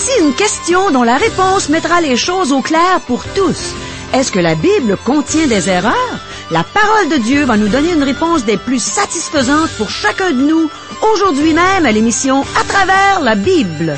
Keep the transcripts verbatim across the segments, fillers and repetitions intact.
Voici une question dont la réponse mettra les choses au clair pour tous. Est-ce que la Bible contient des erreurs? La parole de Dieu va nous donner une réponse des plus satisfaisantes pour chacun de nous, aujourd'hui même à l'émission À travers la Bible.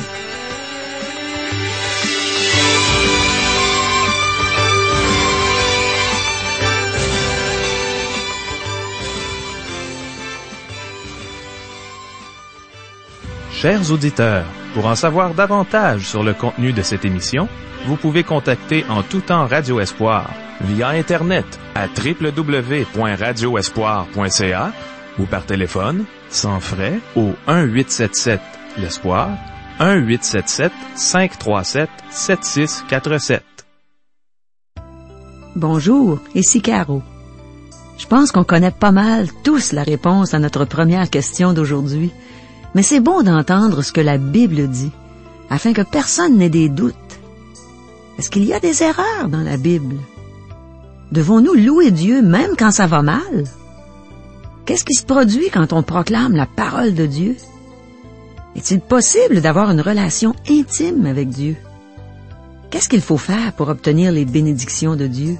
Chers auditeurs, pour en savoir davantage sur le contenu de cette émission, vous pouvez contacter en tout temps Radio Espoir via Internet à w w w point radio espoir point c a ou par téléphone, sans frais, au un huit sept sept l'Espoir, un huit sept sept cinq trois sept sept six quatre sept. Bonjour, ici Caro. Je pense qu'on connaît pas mal tous la réponse à notre première question d'aujourd'hui. Mais c'est bon d'entendre ce que la Bible dit, afin que personne n'ait des doutes. Est-ce qu'il y a des erreurs dans la Bible? Devons-nous louer Dieu même quand ça va mal? Qu'est-ce qui se produit quand on proclame la parole de Dieu? Est-il possible d'avoir une relation intime avec Dieu? Qu'est-ce qu'il faut faire pour obtenir les bénédictions de Dieu?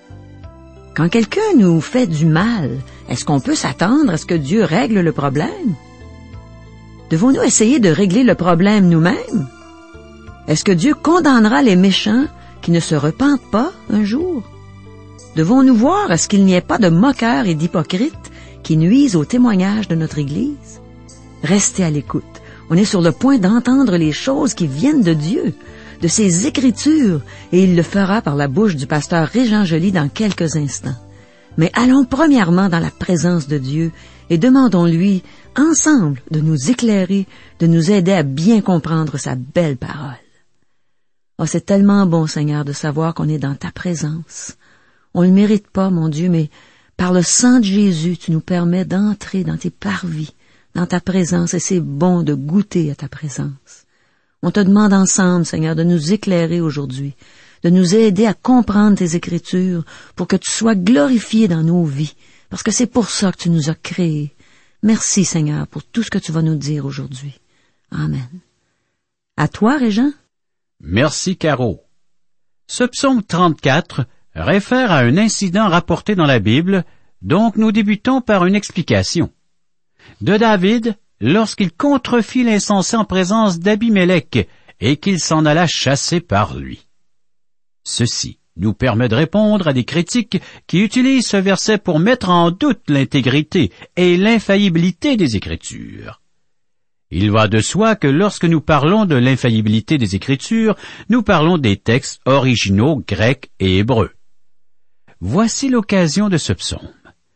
Quand quelqu'un nous fait du mal, est-ce qu'on peut s'attendre à ce que Dieu règle le problème? Devons-nous essayer de régler le problème nous-mêmes? Est-ce que Dieu condamnera les méchants qui ne se repentent pas un jour? Devons-nous voir à ce qu'il n'y ait pas de moqueurs et d'hypocrites qui nuisent au témoignage de notre Église? Restez à l'écoute. On est sur le point d'entendre les choses qui viennent de Dieu, de ses Écritures, et il le fera par la bouche du pasteur Régent Joly dans quelques instants. Mais allons premièrement dans la présence de Dieu et demandons-lui ensemble de nous éclairer, de nous aider à bien comprendre sa belle parole. Oh, c'est tellement bon, Seigneur, de savoir qu'on est dans ta présence. On ne le mérite pas, mon Dieu, mais par le sang de Jésus, tu nous permets d'entrer dans tes parvis, dans ta présence, et c'est bon de goûter à ta présence. On te demande ensemble, Seigneur, de nous éclairer aujourd'hui, de nous aider à comprendre tes Écritures pour que tu sois glorifié dans nos vies, parce que c'est pour ça que tu nous as créés. Merci, Seigneur, pour tout ce que tu vas nous dire aujourd'hui. Amen. À toi, Régent. Merci, Caro. Ce psaume trente-quatre réfère à un incident rapporté dans la Bible, donc nous débutons par une explication. De David, lorsqu'il contrefit l'insensé en présence d'Abimélec et qu'il s'en alla chasser par lui. Ceci nous permet de répondre à des critiques qui utilisent ce verset pour mettre en doute l'intégrité et l'infaillibilité des Écritures. Il va de soi que lorsque nous parlons de l'infaillibilité des Écritures, nous parlons des textes originaux grecs et hébreux. Voici l'occasion de ce psaume.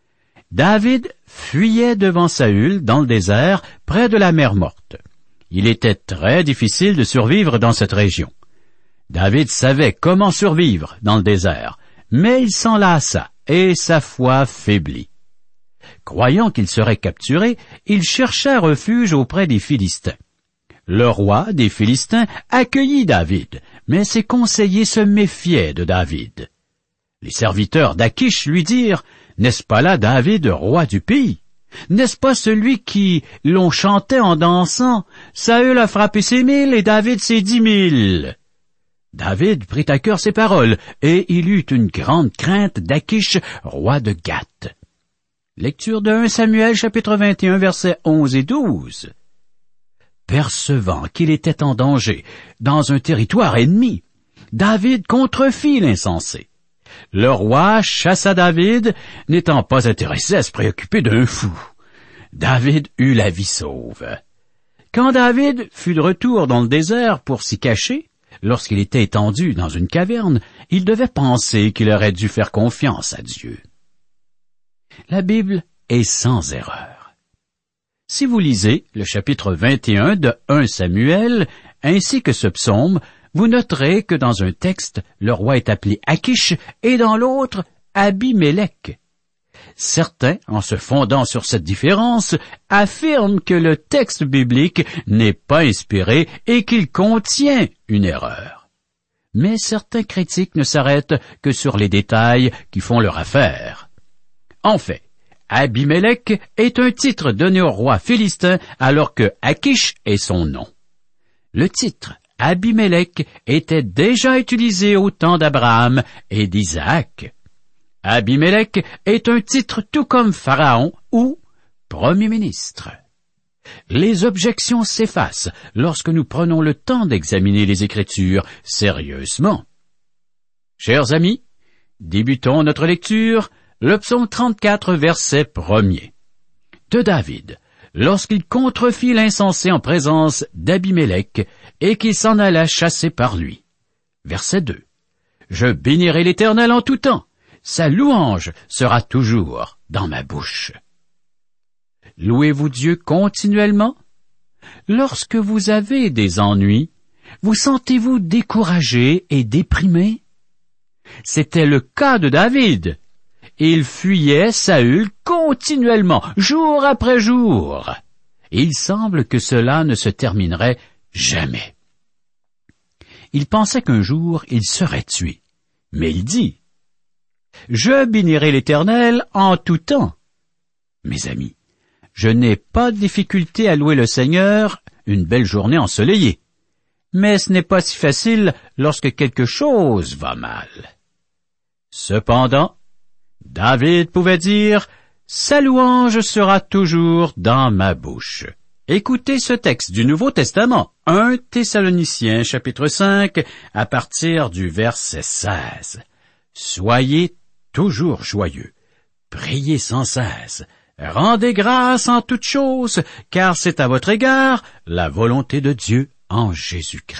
David fuyait devant Saül dans le désert, près de la mer Morte. Il était très difficile de survivre dans cette région. David savait comment survivre dans le désert, mais il s'en lassa et sa foi faiblit. Croyant qu'il serait capturé, il chercha refuge auprès des Philistins. Le roi des Philistins accueillit David, mais ses conseillers se méfiaient de David. Les serviteurs d'Achish lui dirent, « N'est-ce pas là David, roi du pays? N'est-ce pas celui qui l'on chantait en dansant? Saül a frappé ses mille et David ses dix mille. » David prit à cœur ces paroles, et il eut une grande crainte d'Achish, roi de Gath. Lecture de premier Samuel, chapitre vingt et un, versets onze et douze. Percevant qu'il était en danger dans un territoire ennemi, David contrefit l'insensé. Le roi chassa David, n'étant pas intéressé à se préoccuper d'un fou. David eut la vie sauve. Quand David fut de retour dans le désert pour s'y cacher, lorsqu'il était étendu dans une caverne, il devait penser qu'il aurait dû faire confiance à Dieu. La Bible est sans erreur. Si vous lisez le chapitre vingt et un de premier Samuel, ainsi que ce psaume, vous noterez que dans un texte, le roi est appelé Achish et dans l'autre, Abimélec. Certains, en se fondant sur cette différence, affirment que le texte biblique n'est pas inspiré et qu'il contient une erreur. Mais certains critiques ne s'arrêtent que sur les détails qui font leur affaire. En fait, Abimélec est un titre donné au roi philistin alors que Achish est son nom. Le titre Abimelech était déjà utilisé au temps d'Abraham et d'Isaac. Abimelech est un titre tout comme Pharaon ou Premier ministre. Les objections s'effacent lorsque nous prenons le temps d'examiner les Écritures sérieusement. Chers amis, débutons notre lecture, le psaume trente-quatre, verset premier. De David, lorsqu'il contrefit l'insensé en présence d'Abimelech et qu'il s'en alla chasser par lui. Verset deux. Je bénirai l'Éternel en tout temps, sa louange sera toujours dans ma bouche. Louez-vous Dieu continuellement? Lorsque vous avez des ennuis, vous sentez-vous découragé et déprimé? C'était le cas de David. Il fuyait Saül continuellement, jour après jour. Il semble que cela ne se terminerait jamais. Il pensait qu'un jour il serait tué, mais il dit « Je bénirai l'Éternel en tout temps. » Mes amis, je n'ai pas de difficulté à louer le Seigneur une belle journée ensoleillée, mais ce n'est pas si facile lorsque quelque chose va mal. Cependant, David pouvait dire « Sa louange sera toujours dans ma bouche ». Écoutez ce texte du Nouveau Testament, un Thessaloniciens chapitre cinq, à partir du verset seize. « Soyez toujours joyeux, priez sans cesse, rendez grâce en toutes choses, car c'est à votre égard la volonté de Dieu en Jésus-Christ. »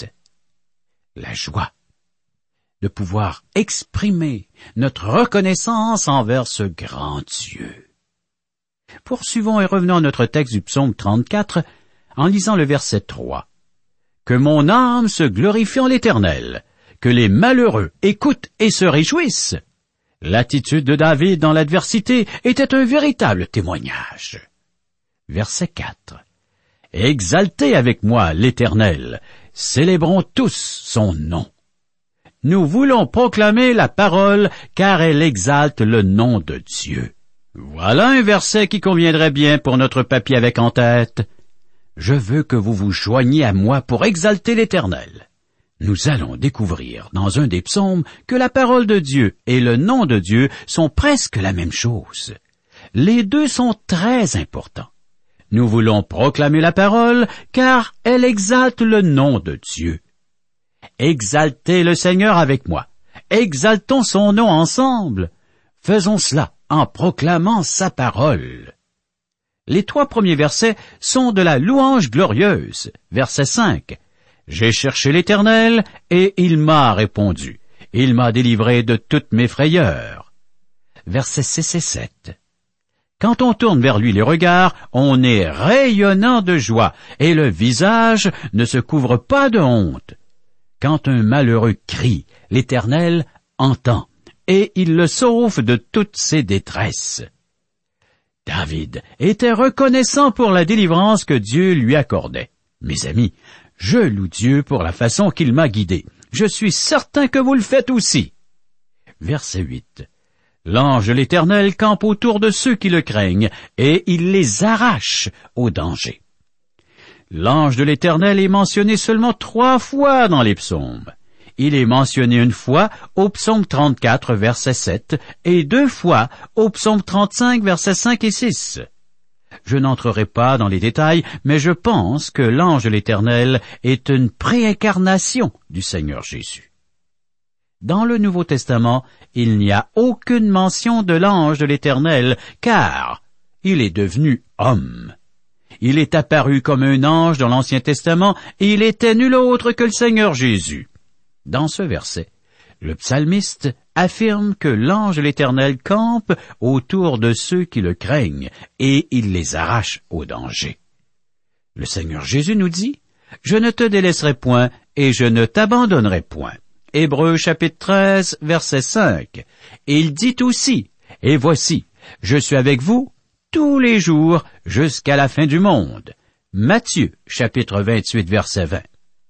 La joie de pouvoir exprimer notre reconnaissance envers ce grand Dieu. Poursuivons et revenons à notre texte du psaume trente-quatre en lisant le verset trois. « Que mon âme se glorifie en l'Éternel, que les malheureux écoutent et se réjouissent. » L'attitude de David dans l'adversité était un véritable témoignage. Verset quatre. « Exaltez avec moi l'Éternel, célébrons tous son nom. Nous voulons proclamer la parole, car elle exalte le nom de Dieu. » Voilà un verset qui conviendrait bien pour notre papier avec en tête. Je veux que vous vous joigniez à moi pour exalter l'Éternel. Nous allons découvrir dans un des psaumes que la parole de Dieu et le nom de Dieu sont presque la même chose. Les deux sont très importants. Nous voulons proclamer la parole, car elle exalte le nom de Dieu. Exaltez le Seigneur avec moi. Exaltons son nom ensemble. Faisons cela en proclamant sa parole. Les trois premiers versets sont de la louange glorieuse. Verset cinq. « J'ai cherché l'Éternel, et il m'a répondu. Il m'a délivré de toutes mes frayeurs. » Versets six et sept. « Quand on tourne vers lui les regards, on est rayonnant de joie, et le visage ne se couvre pas de honte. Quand un malheureux crie, l'Éternel entend, et il le sauve de toutes ses détresses. » David était reconnaissant pour la délivrance que Dieu lui accordait. Mes amis, je loue Dieu pour la façon qu'il m'a guidé. Je suis certain que vous le faites aussi. Verset huit. « L'ange de l'Éternel campe autour de ceux qui le craignent, et il les arrache au danger. » L'ange de l'Éternel est mentionné seulement trois fois dans les psaumes. Il est mentionné une fois au psaume trente-quatre, verset sept, et deux fois au psaume trente-cinq, versets cinq et six. Je n'entrerai pas dans les détails, mais je pense que l'ange de l'Éternel est une préincarnation du Seigneur Jésus. Dans le Nouveau Testament, il n'y a aucune mention de l'ange de l'Éternel, car il est devenu homme. Il est apparu comme un ange dans l'Ancien Testament, et il était nul autre que le Seigneur Jésus. Dans ce verset, le psalmiste affirme que l'ange de l'Éternel campe autour de ceux qui le craignent, et il les arrache au danger. Le Seigneur Jésus nous dit, « Je ne te délaisserai point, et je ne t'abandonnerai point. » Hébreux chapitre treize, verset cinq. Et il dit aussi, « Et voici, je suis avec vous tous les jours jusqu'à la fin du monde. » Matthieu chapitre vingt-huit, verset vingt.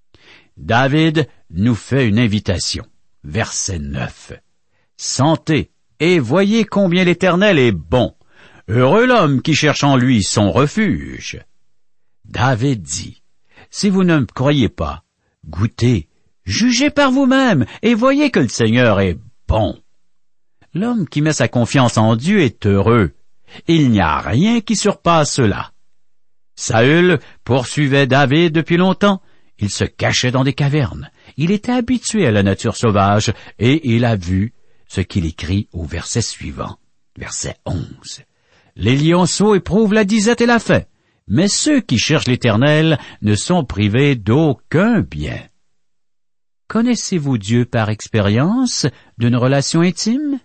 David nous fait une invitation. Verset neuf. « Sentez et voyez combien l'Éternel est bon. Heureux l'homme qui cherche en lui son refuge. » David dit, « Si vous ne me croyez pas, Goûtez, jugez par vous-même, et voyez que le Seigneur est bon. L'homme qui met sa confiance en Dieu est heureux. Il n'y a rien qui surpasse cela. Saül poursuivait David depuis longtemps. Il se cachait dans des cavernes. Il était habitué à la nature sauvage, et il a vu ce qu'il écrit au verset suivant. Verset onze. Les lionceaux éprouvent la disette et la faim, mais ceux qui cherchent l'Éternel ne sont privés d'aucun bien. Connaissez-vous Dieu par expérience d'une relation intime?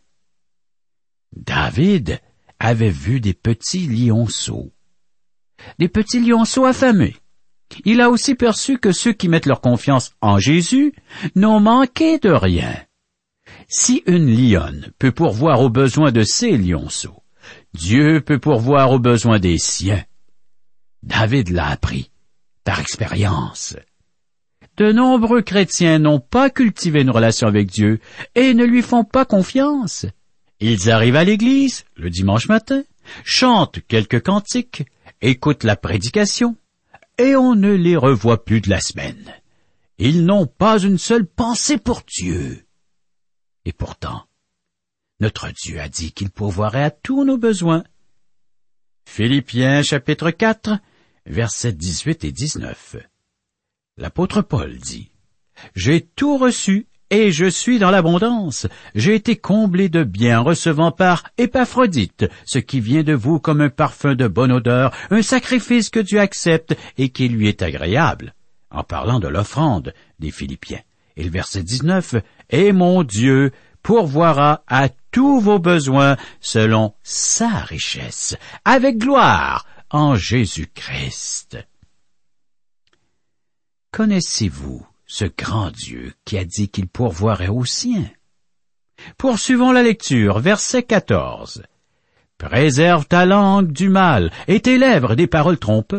David avait vu des petits lionceaux. Des petits lionceaux affamés. Il a aussi perçu que ceux qui mettent leur confiance en Jésus n'ont manqué de rien. Si une lionne peut pourvoir aux besoins de ses lionceaux, Dieu peut pourvoir aux besoins des siens. David l'a appris par expérience. De nombreux chrétiens n'ont pas cultivé une relation avec Dieu et ne lui font pas confiance. Ils arrivent à l'église le dimanche matin, chantent quelques cantiques, écoutent la prédication, et on ne les revoit plus de la semaine. Ils n'ont pas une seule pensée pour Dieu. Et pourtant, notre Dieu a dit qu'il pourvoirait à tous nos besoins. Philippiens chapitre quatre, versets dix-huit et dix-neuf. L'apôtre Paul dit, « J'ai tout reçu et je suis dans l'abondance. J'ai été comblé de biens recevant par Épaphrodite, ce qui vient de vous comme un parfum de bonne odeur, un sacrifice que Dieu accepte et qui lui est agréable. » En parlant de l'offrande des Philippiens. Et le verset dix-neuf, « Et mon Dieu pourvoira à tous vos besoins selon sa richesse, avec gloire en Jésus-Christ. » Connaissez-vous ce grand Dieu qui a dit qu'il pourvoirait aux siens? Poursuivons la lecture, verset quatorze. « Préserve ta langue du mal et tes lèvres des paroles trompeuses. »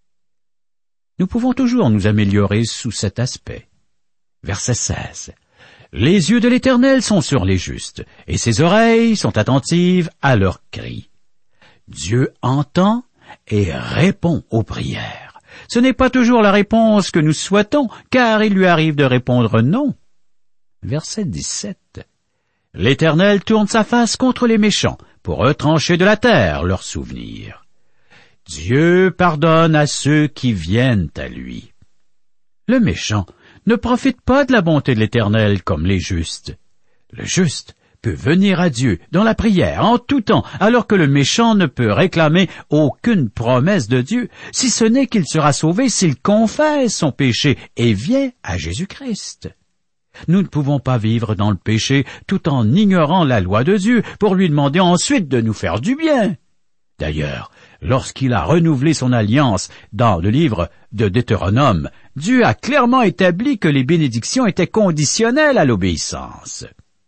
Nous pouvons toujours nous améliorer sous cet aspect. Verset seize. « Les yeux de l'Éternel sont sur les justes, et ses oreilles sont attentives à leurs cris. » Dieu entend et répond aux prières. Ce n'est pas toujours la réponse que nous souhaitons, car il lui arrive de répondre non. Verset dix-sept. « L'Éternel tourne sa face contre les méchants, pour retrancher de la terre leurs souvenirs. » Dieu pardonne à ceux qui viennent à lui. Le méchant ne profite pas de la bonté de l'Éternel comme les justes. Le juste peut venir à Dieu dans la prière en tout temps, alors que le méchant ne peut réclamer aucune promesse de Dieu, si ce n'est qu'il sera sauvé s'il confesse son péché et vient à Jésus-Christ. Nous ne pouvons pas vivre dans le péché tout en ignorant la loi de Dieu pour lui demander ensuite de nous faire du bien. D'ailleurs, lorsqu'il a renouvelé son alliance dans le livre de Deutéronome, Dieu a clairement établi que les bénédictions étaient conditionnelles à l'obéissance.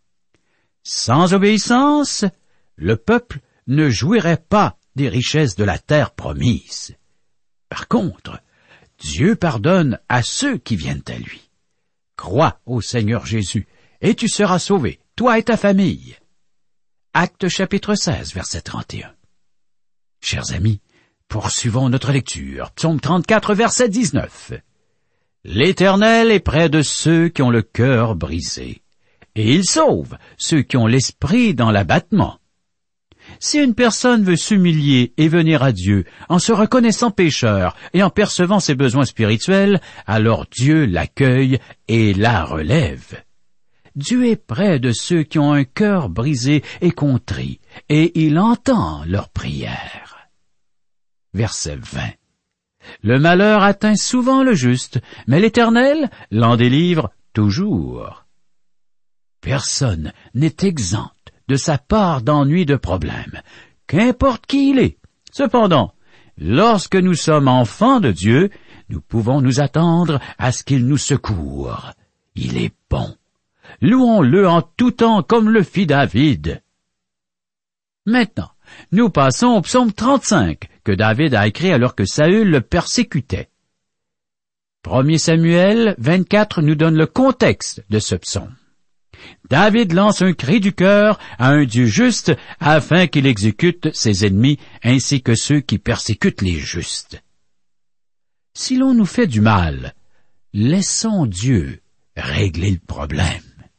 Sans obéissance, le peuple ne jouirait pas des richesses de la terre promise. Par contre, Dieu pardonne à ceux qui viennent à lui. Crois au Seigneur Jésus, et tu seras sauvé, toi et ta famille. Actes chapitre seize, verset trente et un. Chers amis, poursuivons notre lecture. Psaume trente-quatre, verset dix-neuf. « L'Éternel est près de ceux qui ont le cœur brisé, et il sauve ceux qui ont l'esprit dans l'abattement. » Si une personne veut s'humilier et venir à Dieu en se reconnaissant pécheur et en percevant ses besoins spirituels, alors Dieu l'accueille et la relève. Dieu est près de ceux qui ont un cœur brisé et contrit, et il entend leurs prières. Verset vingt. Le malheur atteint souvent le juste, mais l'Éternel l'en délivre toujours. Personne n'est exempt de sa part d'ennui de problème, qu'importe qui il est. Cependant, lorsque nous sommes enfants de Dieu, nous pouvons nous attendre à ce qu'il nous secoure. Il est bon. Louons-le en tout temps comme le fit David. Maintenant, nous passons au psaume trente-cinq, que David a écrit alors que Saül le persécutait. premier Samuel vingt-quatre nous donne le contexte de ce psaume. David lance un cri du cœur à un Dieu juste afin qu'il exécute ses ennemis ainsi que ceux qui persécutent les justes. Si l'on nous fait du mal, Laissons Dieu régler le problème.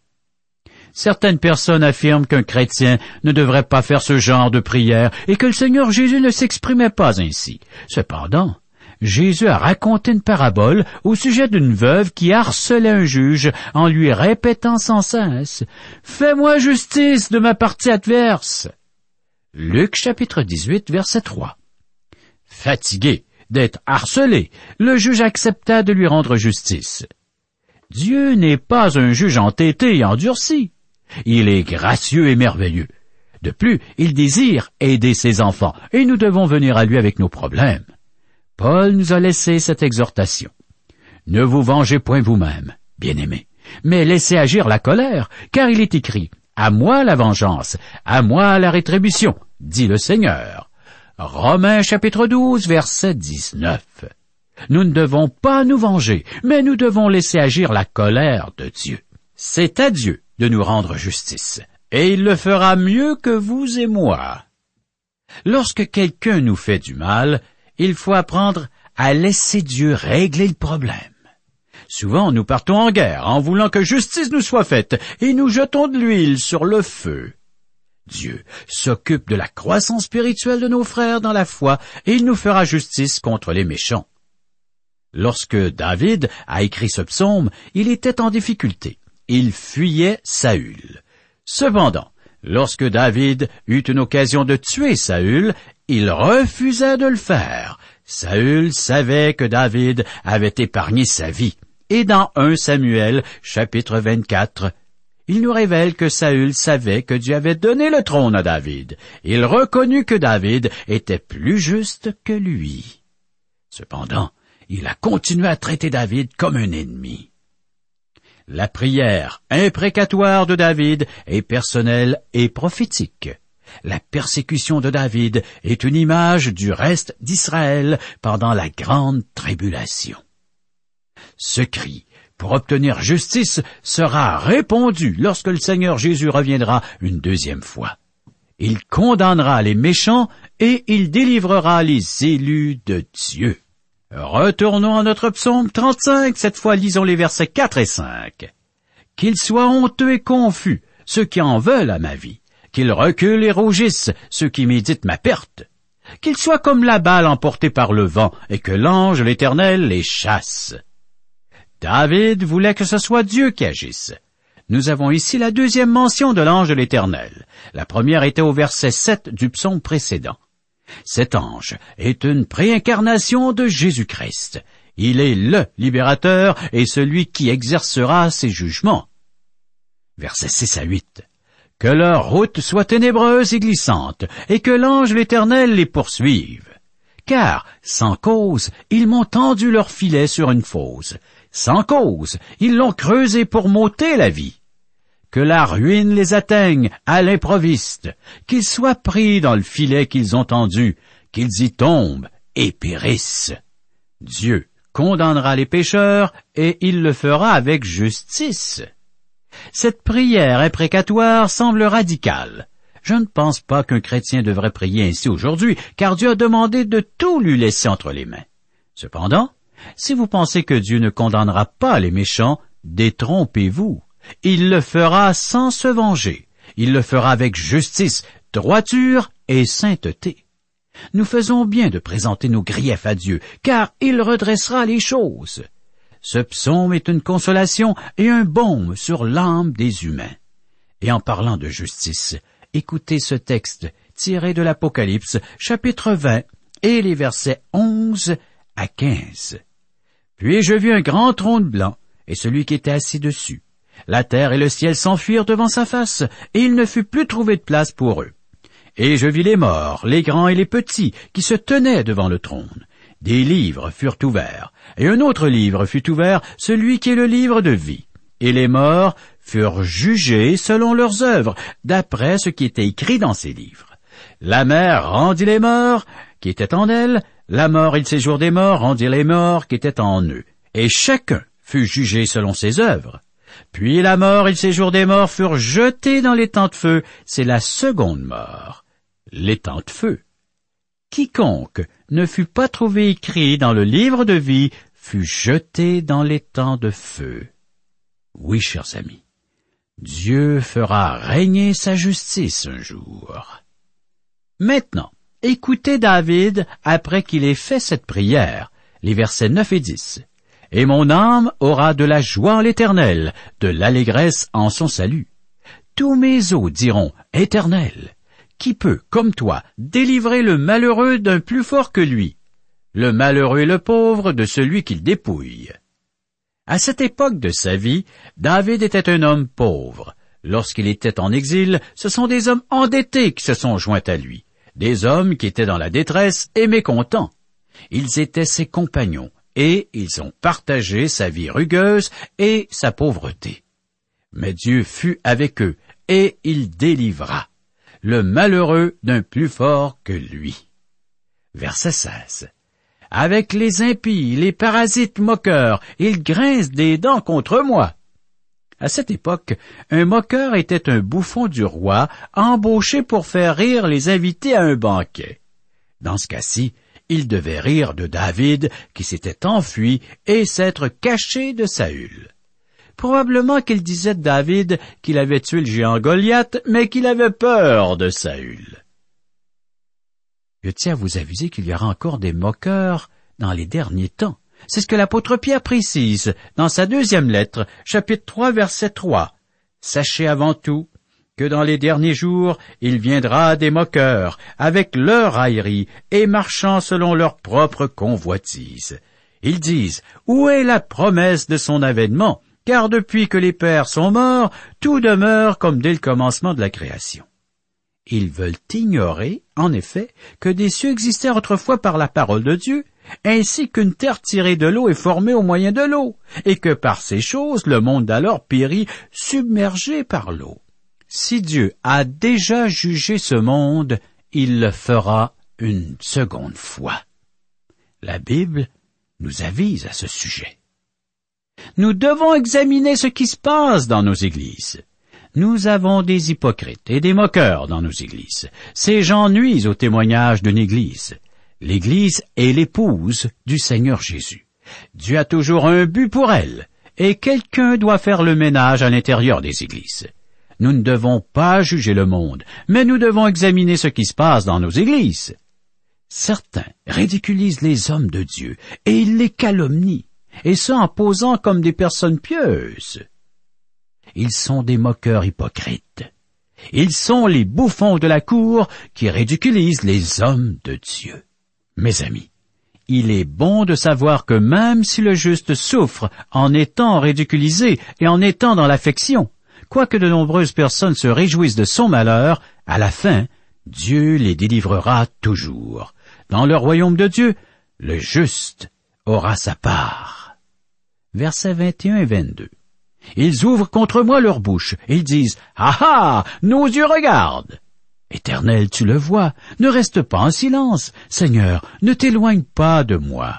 Certaines personnes affirment qu'un chrétien ne devrait pas faire ce genre de prière et que le Seigneur Jésus ne s'exprimait pas ainsi. Cependant, Jésus a raconté une parabole au sujet d'une veuve qui harcelait un juge en lui répétant sans cesse « Fais-moi justice de ma partie adverse ». Luc chapitre dix-huit, verset trois. Fatigué d'être harcelé, le juge accepta de lui rendre justice. Dieu n'est pas un juge entêté et endurci. Il est gracieux et merveilleux. De plus, il désire aider ses enfants, et nous devons venir à lui avec nos problèmes. Paul nous a laissé cette exhortation. Ne vous vengez point vous-même, bien-aimés, mais laissez agir la colère, car il est écrit, à moi la vengeance, à moi la rétribution, dit le Seigneur. Romains chapitre douze, verset dix-neuf. Nous ne devons pas nous venger, mais nous devons laisser agir la colère de Dieu. C'est à Dieu de nous rendre justice, et il le fera mieux que vous et moi. Lorsque quelqu'un nous fait du mal, il faut apprendre à laisser Dieu régler le problème. Souvent, nous partons en guerre en voulant que justice nous soit faite, et nous jetons de l'huile sur le feu. Dieu s'occupe de la croissance spirituelle de nos frères dans la foi, et il nous fera justice contre les méchants. Lorsque David a écrit ce psaume, il était en difficulté. Il fuyait Saül. Cependant, lorsque David eut une occasion de tuer Saül, il refusait de le faire. Saül savait que David avait épargné sa vie. Et dans premier Samuel, chapitre vingt-quatre, il nous révèle que Saül savait que Dieu avait donné le trône à David. Il reconnut que David était plus juste que lui. Cependant, il a continué à traiter David comme un ennemi. La prière imprécatoire de David est personnelle et prophétique. La persécution de David est une image du reste d'Israël pendant la grande tribulation. Ce cri pour obtenir justice sera répondu lorsque le Seigneur Jésus reviendra une deuxième fois. Il condamnera les méchants et il délivrera les élus de Dieu. Retournons à notre psaume trente-cinq, cette fois lisons les versets quatre et cinq. Qu'ils soient honteux et confus, ceux qui en veulent à ma vie. Qu'ils reculent et rougissent, ceux qui méditent ma perte. Qu'ils soient comme la balle emportée par le vent, et que l'ange l'Éternel les chasse. David voulait que ce soit Dieu qui agisse. Nous avons ici la deuxième mention de l'ange de l'Éternel. La première était au verset sept du psaume précédent. Cet ange est une préincarnation de Jésus-Christ. Il est le libérateur et celui qui exercera ses jugements. Versets six à huit. Que leur route soit ténébreuse et glissante, et que l'ange de l'Éternel les poursuive. Car, sans cause, ils m'ont tendu leur filet sur une fosse. Sans cause, ils l'ont creusé pour m'ôter la vie. Que la ruine les atteigne à l'improviste, qu'ils soient pris dans le filet qu'ils ont tendu, qu'ils y tombent et périssent. Dieu condamnera les pécheurs et il le fera avec justice. Cette prière imprécatoire semble radicale. Je ne pense pas qu'un chrétien devrait prier ainsi aujourd'hui, car Dieu a demandé de tout lui laisser entre les mains. Cependant, si vous pensez que Dieu ne condamnera pas les méchants, détrompez-vous. Il le fera sans se venger. Il le fera avec justice, droiture et sainteté. Nous faisons bien de présenter nos griefs à Dieu, car il redressera les choses. Ce psaume est une consolation et un baume sur l'âme des humains. Et en parlant de justice, écoutez ce texte tiré de l'Apocalypse, chapitre vingt, et les versets onze à quinze. Puis je vis un grand trône blanc, et celui qui était assis dessus. La terre et le ciel s'enfuirent devant sa face, et il ne fut plus trouvé de place pour eux. Et je vis les morts, les grands et les petits, qui se tenaient devant le trône. Des livres furent ouverts, et un autre livre fut ouvert, celui qui est le livre de vie. Et les morts furent jugés selon leurs œuvres, d'après ce qui était écrit dans ces livres. La mer rendit les morts qui étaient en elle, la mort et le séjour des morts rendirent les morts qui étaient en eux. Et chacun fut jugé selon ses œuvres. Puis la mort et le séjour des morts furent jetés dans l'étang de feu. C'est la seconde mort, l'étang de feu. Quiconque ne fut pas trouvé écrit dans le livre de vie fut jeté dans l'étang de feu. Oui, chers amis, Dieu fera régner sa justice un jour. Maintenant, écoutez David après qu'il ait fait cette prière, les versets neuf et dix. « Et mon âme aura de la joie en l'Éternel, de l'allégresse en son salut. Tous mes os diront, Éternel, qui peut, comme toi, délivrer le malheureux d'un plus fort que lui, le malheureux et le pauvre de celui qu'il dépouille. » À cette époque de sa vie, David était un homme pauvre. Lorsqu'il était en exil, ce sont des hommes endettés qui se sont joints à lui, des hommes qui étaient dans la détresse et mécontents. Ils étaient ses compagnons, et ils ont partagé sa vie rugueuse et sa pauvreté. Mais Dieu fut avec eux, et il délivra le malheureux d'un plus fort que lui. Verset seize. Avec les impies, les parasites moqueurs, ils grincent des dents contre moi. À cette époque, un moqueur était un bouffon du roi, embauché pour faire rire les invités à un banquet. Dans ce cas-ci, il devait rire de David, qui s'était enfui, et s'être caché de Saül. Probablement qu'il disait de David qu'il avait tué le géant Goliath, mais qu'il avait peur de Saül. Je tiens à vous aviser qu'il y aura encore des moqueurs dans les derniers temps. C'est ce que l'apôtre Pierre précise dans sa deuxième lettre, chapitre trois, verset trois. « Sachez avant tout que dans les derniers jours, il viendra des moqueurs, avec leur raillerie, et marchant selon leur propre convoitise. Ils disent, où est la promesse de son avènement? Car depuis que les pères sont morts, tout demeure comme dès le commencement de la création. » Ils veulent ignorer, en effet, que des cieux existèrent autrefois par la parole de Dieu, ainsi qu'une terre tirée de l'eau est formée au moyen de l'eau, et que par ces choses le monde d'alors périt, submergé par l'eau. Si Dieu a déjà jugé ce monde, il le fera une seconde fois. La Bible nous avise à ce sujet. Nous devons examiner ce qui se passe dans nos églises. Nous avons des hypocrites et des moqueurs dans nos églises. Ces gens nuisent au témoignage d'une église. L'Église est l'épouse du Seigneur Jésus. Dieu a toujours un but pour elle, et quelqu'un doit faire le ménage à l'intérieur des églises. Nous ne devons pas juger le monde, mais nous devons examiner ce qui se passe dans nos églises. Certains ridiculisent les hommes de Dieu, et ils les calomnient, et ce en posant comme des personnes pieuses. Ils sont des moqueurs hypocrites. Ils sont les bouffons de la cour qui ridiculisent les hommes de Dieu. Mes amis, il est bon de savoir que même si le juste souffre en étant ridiculisé et en étant dans l'affection, quoique de nombreuses personnes se réjouissent de son malheur, à la fin, Dieu les délivrera toujours. Dans le royaume de Dieu, le juste aura sa part. Versets vingt et un et vingt-deux. Ils ouvrent contre moi leur bouche. Ils disent, « Ah ah, nos yeux regardent. » Éternel, tu le vois, ne reste pas en silence. Seigneur, ne t'éloigne pas de moi.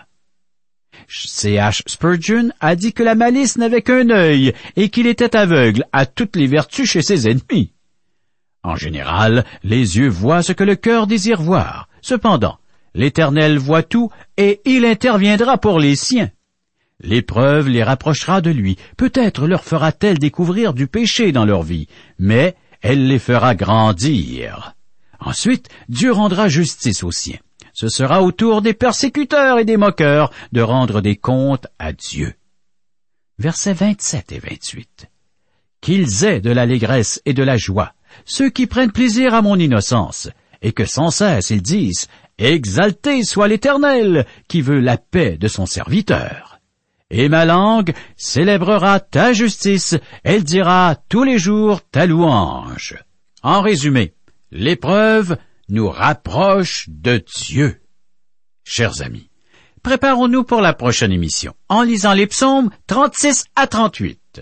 C H Spurgeon a dit que la malice n'avait qu'un œil et qu'il était aveugle à toutes les vertus chez ses ennemis. En général, les yeux voient ce que le cœur désire voir. Cependant, l'Éternel voit tout et il interviendra pour les siens. L'épreuve les rapprochera de lui. Peut-être leur fera-t-elle découvrir du péché dans leur vie, mais elle les fera grandir. Ensuite, Dieu rendra justice aux siens. Ce sera au tour des persécuteurs et des moqueurs de rendre des comptes à Dieu. Versets vingt-sept et vingt-huit. Qu'ils aient de l'allégresse et de la joie, ceux qui prennent plaisir à mon innocence, et que sans cesse ils disent, exalté soit l'Éternel, qui veut la paix de son serviteur. Et ma langue célébrera ta justice, elle dira tous les jours ta louange. En résumé, l'épreuve nous rapproche de Dieu. Chers amis, préparons-nous pour la prochaine émission en lisant les psaumes trente-six à trente-huit.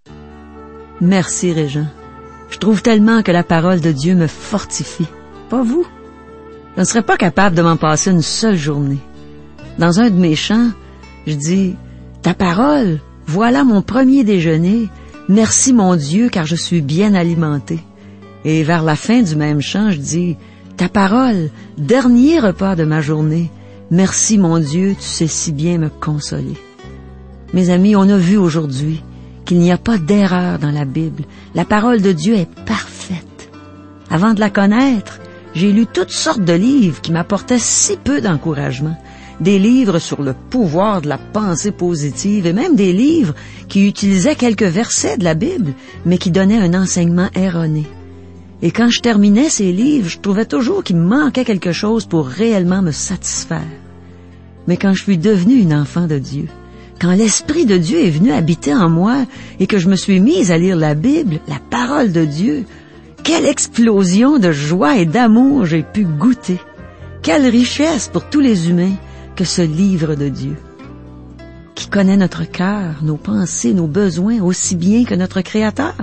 Merci, Régent. Je trouve tellement que la parole de Dieu me fortifie. Pas vous? Je ne serais pas capable de m'en passer une seule journée. Dans un de mes chants, je dis... Ta parole, voilà mon premier déjeuner. Merci mon Dieu, car je suis bien alimenté. Et vers la fin du même chant, je dis, ta parole, dernier repas de ma journée. Merci mon Dieu, tu sais si bien me consoler. Mes amis, on a vu aujourd'hui qu'il n'y a pas d'erreur dans la Bible. La parole de Dieu est parfaite. Avant de la connaître, j'ai lu toutes sortes de livres qui m'apportaient si peu d'encouragement. Des livres sur le pouvoir de la pensée positive et même des livres qui utilisaient quelques versets de la Bible, mais qui donnaient un enseignement erroné. Et quand je terminais ces livres, je trouvais toujours qu'il me manquait quelque chose pour réellement me satisfaire. Mais quand je suis devenue une enfant de Dieu, quand l'Esprit de Dieu est venu habiter en moi et que je me suis mise à lire la Bible, la parole de Dieu, quelle explosion de joie et d'amour j'ai pu goûter. Quelle richesse pour tous les humains que ce livre de Dieu, qui connaît notre cœur, nos pensées, nos besoins aussi bien que notre Créateur.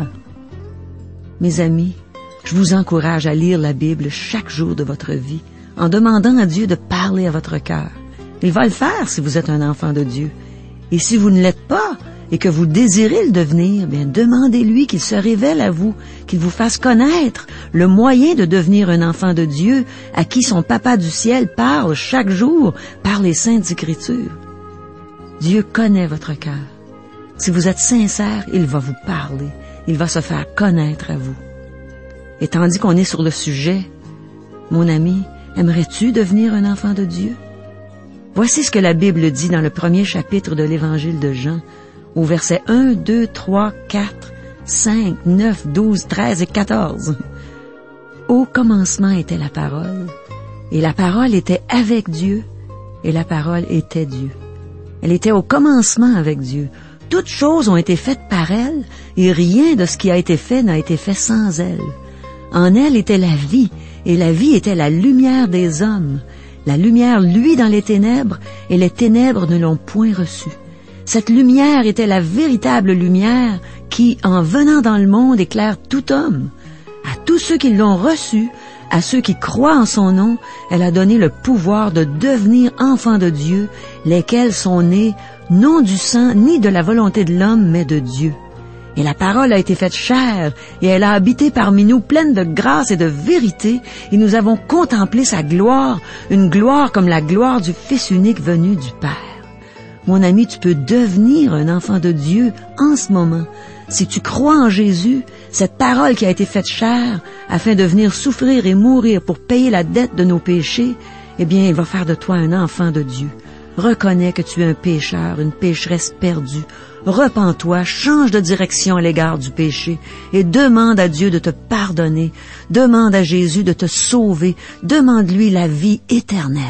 Mes amis, je vous encourage à lire la Bible chaque jour de votre vie, en demandant à Dieu de parler à votre cœur. Il va le faire si vous êtes un enfant de Dieu. Et si vous ne l'êtes pas, et que vous désirez le devenir, bien, demandez-lui qu'il se révèle à vous, qu'il vous fasse connaître le moyen de devenir un enfant de Dieu à qui son Papa du ciel parle chaque jour par les Saintes Écritures. Dieu connaît votre cœur. Si vous êtes sincère, il va vous parler, il va se faire connaître à vous. Et tandis qu'on est sur le sujet, mon ami, aimerais-tu devenir un enfant de Dieu? Voici ce que la Bible dit dans le premier chapitre de l'Évangile de Jean, au verset un, deux, trois, quatre, cinq, neuf, douze, treize et quatorze. Au commencement était la parole, et la parole était avec Dieu, et la parole était Dieu. Elle était au commencement avec Dieu. Toutes choses ont été faites par elle, et rien de ce qui a été fait n'a été fait sans elle. En elle était la vie, et la vie était la lumière des hommes. La lumière luit dans les ténèbres, et les ténèbres ne l'ont point reçue. Cette lumière était la véritable lumière qui, en venant dans le monde, éclaire tout homme. À tous ceux qui l'ont reçue, à ceux qui croient en son nom, elle a donné le pouvoir de devenir enfants de Dieu, lesquels sont nés non du sang ni de la volonté de l'homme, mais de Dieu. Et la parole a été faite chair, et elle a habité parmi nous pleine de grâce et de vérité, et nous avons contemplé sa gloire, une gloire comme la gloire du Fils unique venu du Père. Mon ami, tu peux devenir un enfant de Dieu en ce moment. Si tu crois en Jésus, cette parole qui a été faite chair, afin de venir souffrir et mourir pour payer la dette de nos péchés, eh bien, il va faire de toi un enfant de Dieu. Reconnais que tu es un pécheur, une pécheresse perdue. Repens-toi, change de direction à l'égard du péché et demande à Dieu de te pardonner. Demande à Jésus de te sauver. Demande-lui la vie éternelle.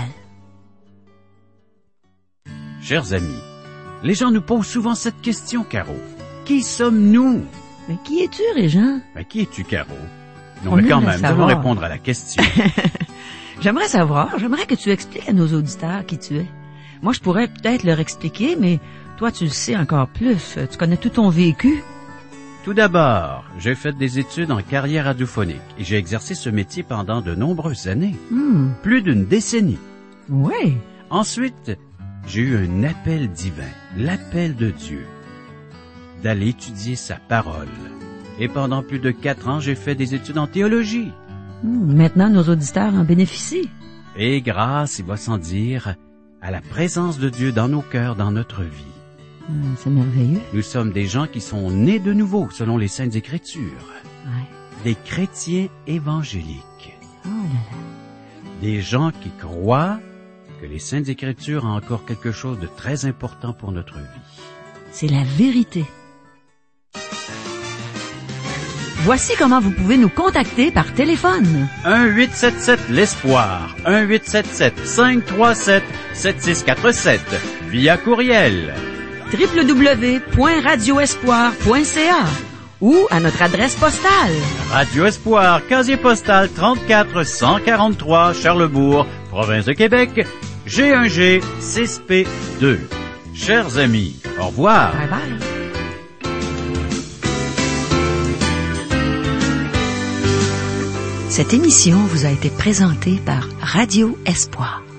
Chers amis, les gens nous posent souvent cette question, Caro. Qui sommes-nous? Mais qui es-tu, Régent? Mais qui es-tu, Caro? Non, On mais quand aimerait même, nous allons savoir. répondre à la question. J'aimerais savoir, j'aimerais que tu expliques à nos auditeurs qui tu es. Moi, je pourrais peut-être leur expliquer, mais toi, tu le sais encore plus. Tu connais tout ton vécu. Tout d'abord, j'ai fait des études en carrière radiophonique et j'ai exercé ce métier pendant de nombreuses années. Hmm. Plus d'une décennie. Oui. Ensuite, j'ai eu un appel divin, l'appel de Dieu, d'aller étudier sa parole. Et pendant plus de quatre ans, j'ai fait des études en théologie. Hmm. Maintenant, nos auditeurs en bénéficient. Et grâce, il va sans dire, à la présence de Dieu dans nos cœurs, dans notre vie. Hmm, c'est merveilleux. Nous sommes des gens qui sont nés de nouveau, selon les Saintes Écritures. Ouais. Des chrétiens évangéliques. Oh là là. Des gens qui croient que les Saintes Écritures ont encore quelque chose de très important pour notre vie. C'est la vérité. Voici comment vous pouvez nous contacter par téléphone. un huit sept sept l'Espoir, un huit sept sept cinq trois sept sept six quatre sept, via courriel. w w w point radio espoir point c a ou à notre adresse postale. Radio Espoir, casier postal trente-quatre cent quarante-trois, Charlebourg, province de Québec, G un G six P deux. Chers amis, au revoir. Bye bye. Cette émission vous a été présentée par Radio Espoir.